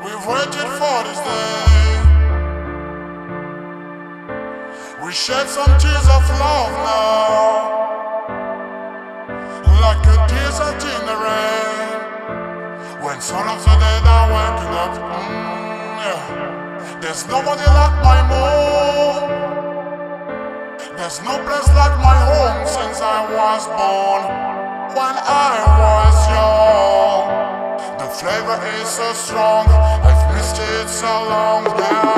We've waited for this day. We shed some tears of love now, like a desert in the rain. When some of the dead are waking up, yeah. There's nobody like my mom. There's no place like my home since I was born. When I was young, the flavor is so strong. I've missed it so long now.